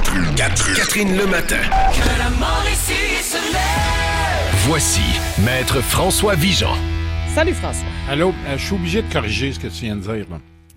Catherine le matin. Que la Mauricie se lève. Voici Maître François Vigeant. Salut François. Allô, je suis obligé de corriger ce que tu viens de dire.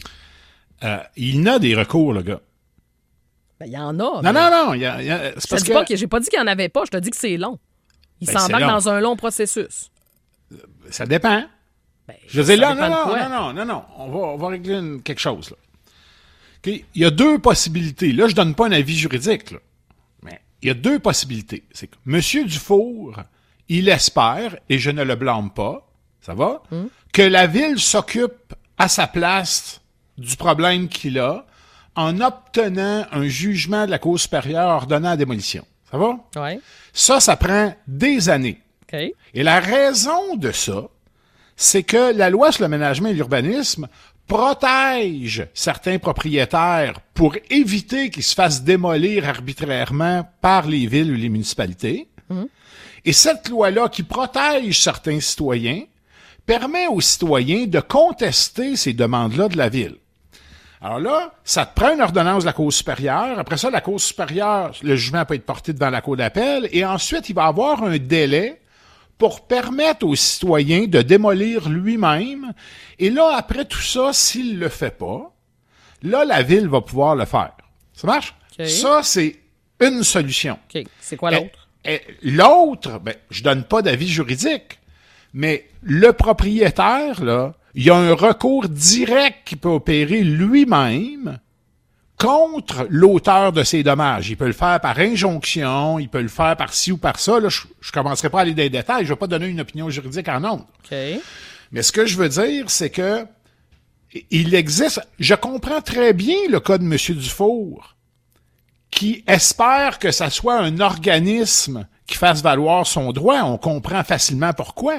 Là. Il y a des recours, le gars. Ben, il y en a. Non. Je te dis pas que j'ai pas dit qu'il n'y en avait pas, je te dis que c'est long. Il s'embarque dans un long processus. Ça dépend. Ben, Je veux dire, ça là, dépend de quoi. non. On va régler quelque chose, là. Okay? Il y a deux possibilités. Là, je donne pas un avis juridique, là. Mais il y a deux possibilités. C'est que M. Dufour, il espère, et je ne le blâme pas, ça va, que la Ville s'occupe à sa place du problème qu'il a en obtenant un jugement de la Cour supérieure ordonnant la démolition. Ça va? Ouais. Ça prend des années. OK. Et la raison de ça, c'est que la loi sur l'aménagement et l'urbanisme protège certains propriétaires pour éviter qu'ils se fassent démolir arbitrairement par les villes ou les municipalités. Et cette loi-là, qui protège certains citoyens, permet aux citoyens de contester ces demandes-là de la ville. Alors là, ça te prend une ordonnance de la Cour supérieure. Après ça, la Cour supérieure, le jugement peut être porté devant la Cour d'appel. Et ensuite, il va avoir un délai pour permettre aux citoyens de démolir lui-même. Et là, après tout ça, s'il le fait pas, là, la ville va pouvoir le faire. Ça marche? OK. Ça, c'est une solution. OK. C'est quoi l'autre? L'autre, ben, je donne pas d'avis juridique, mais le propriétaire, là, il y a un recours direct qui peut opérer lui-même contre l'auteur de ces dommages. Il peut le faire par injonction, il peut le faire par ci ou par ça. Là, je commencerai pas à aller dans les détails, je vais pas donner une opinion juridique en ondes. OK. Mais ce que je veux dire, c'est que il existe... Je comprends très bien le cas de M. Dufour, qui espère que ça soit un organisme qui fasse valoir son droit. On comprend facilement pourquoi.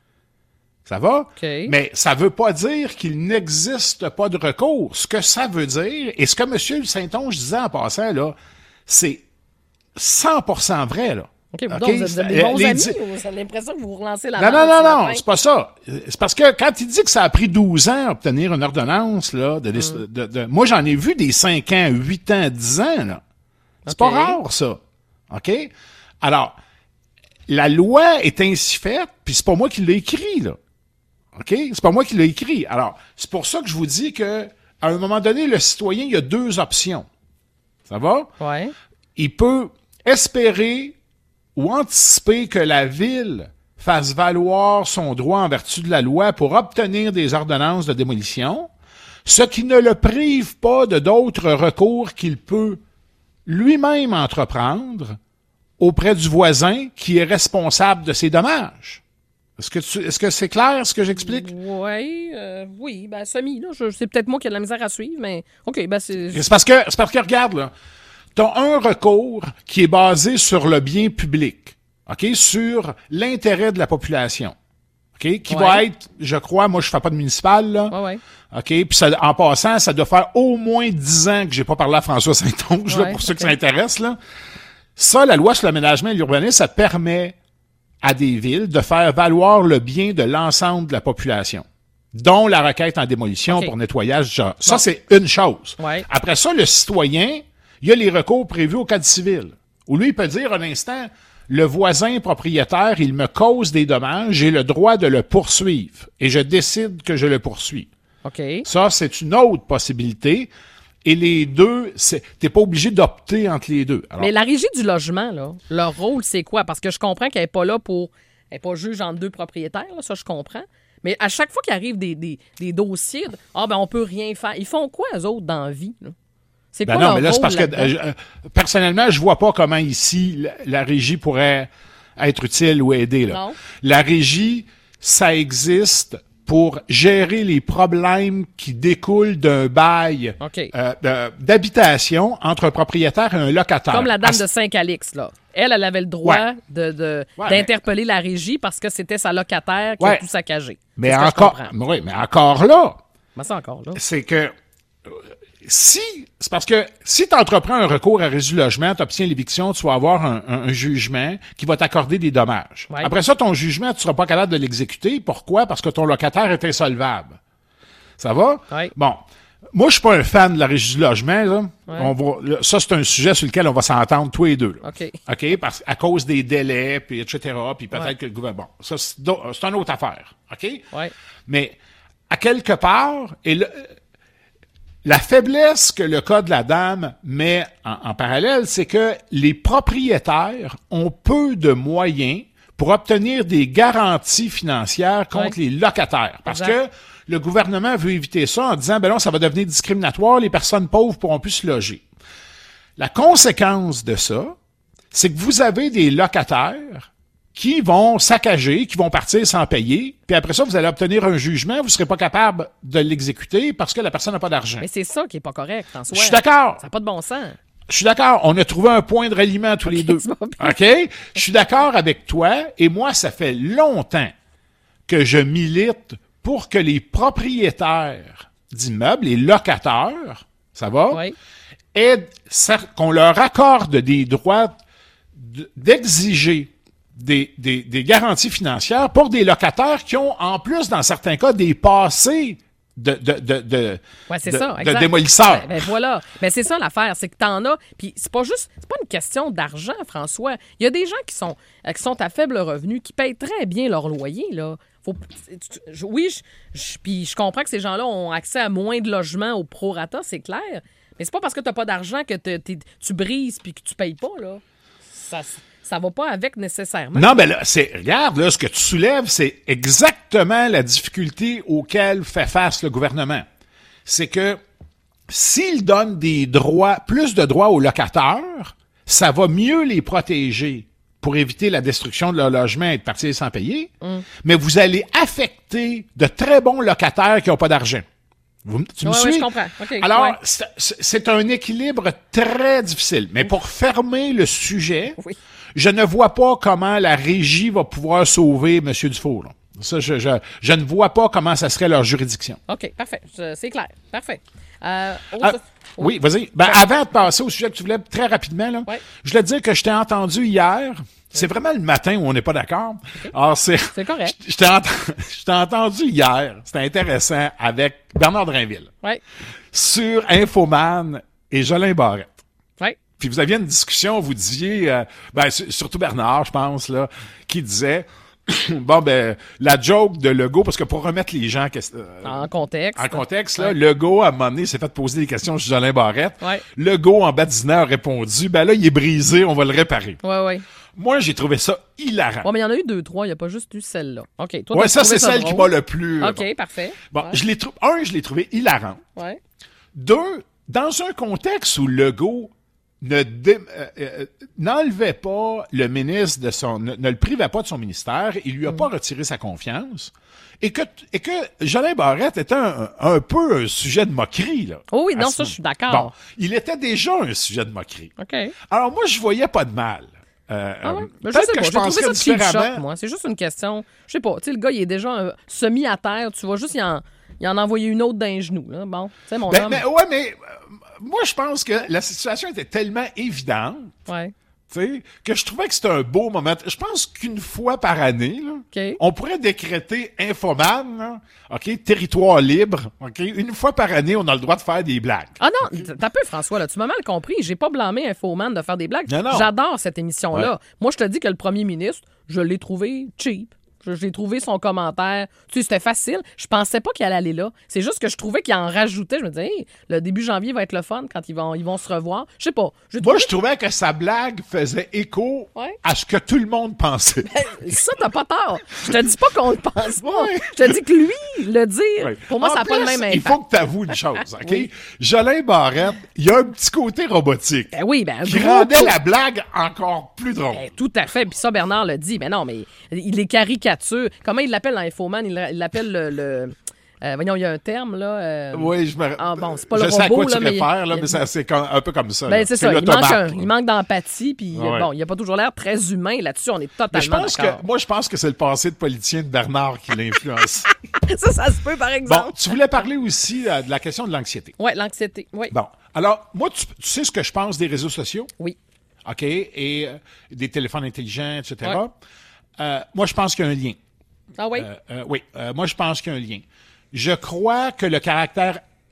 Ça va? OK. Mais ça veut pas dire qu'il n'existe pas de recours. Ce que ça veut dire, et ce que M. Saint-Onge disait en passant, là, c'est 100% vrai, là. OK. Donc, vous êtes des bons amis ou vous avez l'impression que vous relancez la Non, c'est pas ça. C'est parce que quand il dit que ça a pris 12 ans à obtenir une ordonnance, là, moi, j'en ai vu des 5 ans, 8 ans, 10 ans, là. C'est pas rare, ça. OK? Alors, la loi est ainsi faite, puis c'est pas moi qui l'ai écrit, là. OK? C'est pas moi qui l'ai écrit. Alors, c'est pour ça que je vous dis que, à un moment donné, le citoyen, il y a deux options. Ça va? Ouais. Il peut espérer ou anticiper que la ville fasse valoir son droit en vertu de la loi pour obtenir des ordonnances de démolition, ce qui ne le prive pas de d'autres recours qu'il peut lui-même entreprendre auprès du voisin qui est responsable de ces dommages. Est-ce que c'est clair ce que j'explique? Oui, ben semi, là. C'est peut-être moi qui ai de la misère à suivre, mais OK, ben c'est... C'est parce que regarde, là, t'as un recours qui est basé sur le bien public, OK, sur l'intérêt de la population, OK, qui va être, je crois, moi je fais pas de municipal, là, OK, puis ça, en passant, ça doit faire au moins 10 ans que j'ai pas parlé à François Saint-Onge, là, pour ceux que ça intéresse, là. Ça, la loi sur l'aménagement et l'urbanisme, ça permet à des villes de faire valoir le bien de l'ensemble de la population, dont la requête en démolition pour nettoyage du genre. Ça, c'est une chose. Ouais. Après ça, le citoyen, il y a les recours prévus au Code civil, où lui, il peut dire un instant, le voisin propriétaire, il me cause des dommages, j'ai le droit de le poursuivre, et je décide que je le poursuis. OK. Ça, c'est une autre possibilité. Et les deux, t'es pas obligé d'opter entre les deux. Alors, mais la régie du logement, là, leur rôle, c'est quoi? Parce que je comprends qu'elle n'est pas là pour... Elle n'est pas juge entre deux propriétaires, là, ça, je comprends. Mais à chaque fois qu'il arrive des dossiers, on peut rien faire. Ils font quoi, eux autres, dans la vie, là? C'est quoi leur non, mais là, c'est rôle parce que, personnellement, je vois pas comment ici, la régie pourrait être utile ou aider, là. Non. La régie, ça existe pour gérer les problèmes qui découlent d'un bail d'habitation entre un propriétaire et un locataire. Comme la dame de Saint-Calix, là. Elle avait le droit d'interpeller la régie parce que c'était sa locataire qui a tout saccagé. Mais encore là, c'est encore là. C'est que c'est parce que si tu entreprends un recours à régie du logement, tu obtiens l'éviction, tu vas avoir un jugement qui va t'accorder des dommages. Ouais. Après ça, ton jugement, tu seras pas capable de l'exécuter. Pourquoi? Parce que ton locataire est insolvable. Ça va? Ouais. Bon. Moi, je suis pas un fan de la Régie du logement. Là. Ouais. Ça, c'est un sujet sur lequel on va s'entendre tous les deux. Là. OK. OK? À cause des délais, puis etc., puis peut-être que le gouvernement... Bon, ça, c'est une autre affaire. OK? Ouais. Mais, à quelque part, la faiblesse que le cas de la dame met en parallèle, c'est que les propriétaires ont peu de moyens pour obtenir des garanties financières contre les locataires. Parce que le gouvernement veut éviter ça en disant, ben non, ça va devenir discriminatoire, les personnes pauvres pourront plus se loger. La conséquence de ça, c'est que vous avez des locataires qui vont saccager, qui vont partir sans payer, puis après ça, vous allez obtenir un jugement, vous ne serez pas capable de l'exécuter parce que la personne n'a pas d'argent. Mais c'est ça qui est pas correct, François. Je suis d'accord. Ça n'a pas de bon sens. Je suis d'accord. On a trouvé un point de ralliement tous les deux. OK? Je suis d'accord avec toi. Et moi, ça fait longtemps que je milite pour que les propriétaires d'immeubles, les locataires, ça va? Oui. Qu'on leur accorde des droits d'exiger des garanties financières pour des locataires qui ont, en plus, dans certains cas, des passés de démolisseurs. Ben voilà. Ben c'est ça l'affaire, c'est que t'en as. Puis c'est pas une question d'argent, François. Il y a des gens qui sont à faible revenu, qui payent très bien leur loyer, là. Puis je comprends que ces gens-là ont accès à moins de logements au prorata, c'est clair. Mais c'est pas parce que t'as pas d'argent que tu brises puis que tu payes pas, là. Ça va pas avec nécessairement. Non, ben là, regarde, là, ce que tu soulèves, c'est exactement la difficulté auquel fait face le gouvernement. C'est que s'il donne plus de droits aux locataires, ça va mieux les protéger pour éviter la destruction de leur logement et de partir sans payer, mais vous allez affecter de très bons locataires qui n'ont pas d'argent. Tu me suis? Oui, je comprends. Okay, alors, c'est un équilibre très difficile. Mais pour fermer le sujet, je ne vois pas comment la régie va pouvoir sauver M. Dufault. Là. Ça, je ne vois pas comment ça serait leur juridiction. OK, parfait. C'est clair. Parfait. Oui, vas-y. Avant de passer au sujet que tu voulais très rapidement, là, je voulais te dire que je t'ai entendu hier. C'est vraiment le matin où on n'est pas d'accord. Okay. Alors, c'est correct. Je t'ai entendu hier. C'était intéressant avec Bernard Drinville. Oui. Sur Infoman et Jolin Barrette. Oui. Puis vous aviez une discussion, vous disiez, surtout Bernard, je pense, là, qui disait, la joke de Legault, parce que pour remettre les gens en contexte, là, Legault, à un moment donné, s'est fait poser des questions sur Jolin Barrette. Ouais. Legault, en bas de dîner, a répondu, là, il est brisé, on va le réparer. Oui. Moi, j'ai trouvé ça hilarant. Oui, mais il y en a eu 2, 3, il n'y a pas juste eu celle-là. OK. Toi, ça, c'est celle qui m'a le plus... OK, parfait. Bon, je l'ai trouvé hilarant. Ouais. 2, dans un contexte où Legault n'enlevait pas le ministre ne le privait pas de son ministère, il lui a pas retiré sa confiance, et que Jolin Barrette était un peu un sujet de moquerie, là. Oh oui, non, ça, je suis d'accord. Bon, il était déjà un sujet de moquerie. OK. Alors, moi, je voyais pas de mal. Peut-être que je penserais différemment. Moi. C'est juste une question. Je sais pas. Tu sais, le gars, il est déjà semi à terre. Tu vois juste, il en a envoyé une autre d'un genou. Là. Bon, tu sais, mon homme. Mais moi, je pense que la situation était tellement évidente. Ouais. Que je trouvais que c'était un beau moment. Je pense qu'une fois par année, là, on pourrait décréter Infoman, là, OK, territoire libre, OK, une fois par année, on a le droit de faire des blagues. Ah non, t'as peu, François, là, tu m'as mal compris. J'ai pas blâmé Infoman de faire des blagues. Non. J'adore cette émission-là. Ouais. Moi, je te dis que le premier ministre, je l'ai trouvé cheap. J'ai trouvé son commentaire. Tu sais, c'était facile. Je pensais pas qu'il allait aller là. C'est juste que je trouvais qu'il en rajoutait. Je me disais, hey, le début janvier va être le fun quand ils vont se revoir. Je sais pas. Moi, je trouvais que sa blague faisait écho à ce que tout le monde pensait. Ça, t'as pas tort. Je te dis pas qu'on le pense pas. Je te dis que lui, le dire, pour moi, ça n'a pas le même impact. Il faut que tu avoues une chose, OK? Jolin Barrette, il y a un petit côté robotique. Qui rendait la blague encore plus drôle. Tout à fait. Puis ça, Bernard le dit. Mais non, mais il est caricature. Comment il l'appelle dans Infoman? Il l'appelle le voyons, il y a un terme, là. Oui, je me... Ah, bon, c'est pas le robot, sais à quoi tu réfères, là, mais c'est un peu comme ça. Ben, c'est ça. Il manque d'empathie, puis bon, il n'a pas toujours l'air très humain. Là-dessus, on est totalement d'accord. Moi, je pense que c'est le passé de politicien de Bernard qui l'influence. ça se peut, par exemple. Bon, tu voulais parler aussi de la question de l'anxiété. Oui, l'anxiété, oui. Bon, alors, moi, tu sais ce que je pense des réseaux sociaux? Oui. OK, et des téléphones intelligents, etc. Ouais. Moi, je pense qu'il y a un lien. Ah oui? Oui, moi, je pense qu'il y a un lien. Je crois que le caractère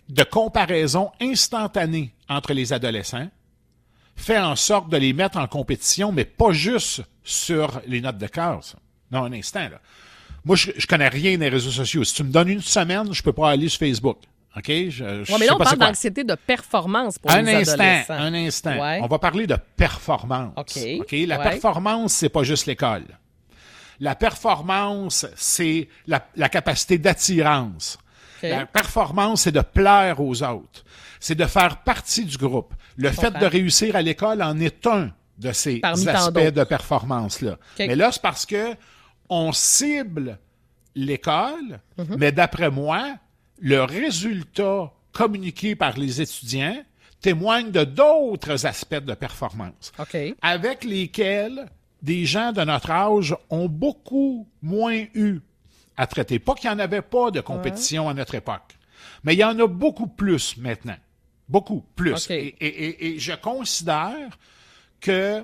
de comparaison instantanée entre les adolescents fait en sorte de les mettre en compétition, mais pas juste sur les notes de classe. Non, un instant, là. Moi, je connais rien des réseaux sociaux. Si tu me donnes une semaine, je peux pas aller sur Facebook. OK? Mais là, on parle d'anxiété de performance pour les adolescents. Un instant. Ouais. On va parler de performance. OK. La performance, c'est pas juste l'école. La performance, c'est la capacité d'attirance. OK. La performance, c'est de plaire aux autres. C'est de faire partie du groupe. Le fait de réussir à l'école en est un de ces aspects de performance-là. OK. Mais là, c'est parce que on cible l'école, mais d'après moi, le résultat communiqué par les étudiants témoigne de d'autres aspects de performance, avec lesquels des gens de notre âge ont beaucoup moins eu à traiter. Pas qu'il n'y en avait pas de compétition à notre époque, mais il y en a beaucoup plus maintenant. Beaucoup plus. Et je considère que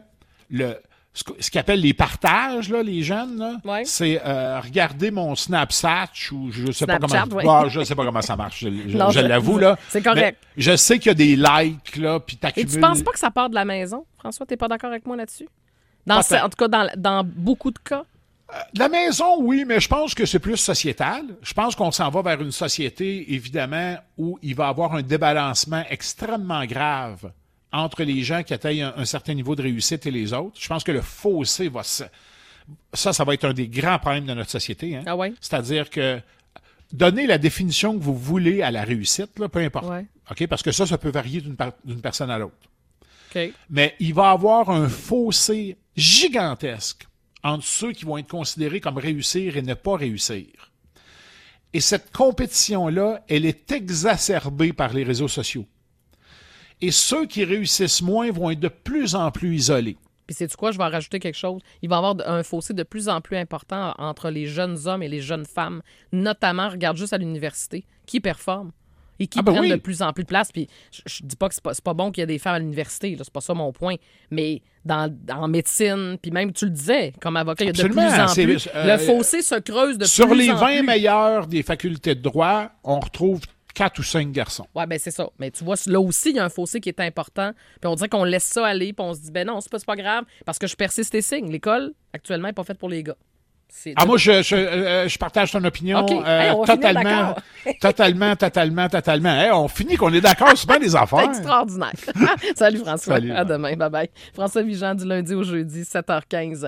ce qu'ils appellent les partages, là, les jeunes, là, c'est regarder mon Snapchat ou je sais pas comment. Je sais pas comment ça marche. Je l'avoue, là. C'est correct. Mais je sais qu'il y a des likes, là, puis t'accumules. Et tu penses pas que ça part de la maison, François? T'es pas d'accord avec moi là-dessus? En tout cas, dans beaucoup de cas. De la maison, oui, mais je pense que c'est plus sociétal. Je pense qu'on s'en va vers une société, évidemment, où il va y avoir un débalancement extrêmement grave entre les gens qui atteignent un certain niveau de réussite et les autres. Je pense que le fossé va ça va être un des grands problèmes de notre société. Hein? Ah ouais? C'est-à-dire que donner la définition que vous voulez à la réussite, là, peu importe. Ouais. OK? Parce que ça peut varier d'une personne à l'autre. Okay. Mais il va y avoir un fossé gigantesque entre ceux qui vont être considérés comme réussir et ne pas réussir. Et cette compétition-là, elle est exacerbée par les réseaux sociaux. Et ceux qui réussissent moins vont être de plus en plus isolés. Puis sais-tu quoi? Je vais en rajouter quelque chose. Il va y avoir un fossé de plus en plus important entre les jeunes hommes et les jeunes femmes. Notamment, regarde juste à l'université. Qui performe? Et qui prennent de plus en plus de place. Puis je dis pas que c'est pas bon qu'il y ait des femmes à l'université. Là, c'est pas ça mon point. Mais en médecine, puis même, tu le disais, comme avocat, il y a de plus en plus. Le fossé se creuse de plus en plus. Sur les 20 meilleurs des facultés de droit, on retrouve 4 ou 5 garçons. Oui, ben c'est ça. Mais tu vois, là aussi, il y a un fossé qui est important. Puis on dirait qu'on laisse ça aller, puis on se dit, ben non, c'est pas grave, parce que je persiste et signe. L'école, actuellement, n'est pas faite pour les gars. Moi, je partage ton opinion. Okay. Totalement. Hey, on finit qu'on est d'accord sur bien des affaires. C'est extraordinaire. Salut François. Salut, à demain. Bye-bye. François Vigeant du lundi au jeudi, 7h15.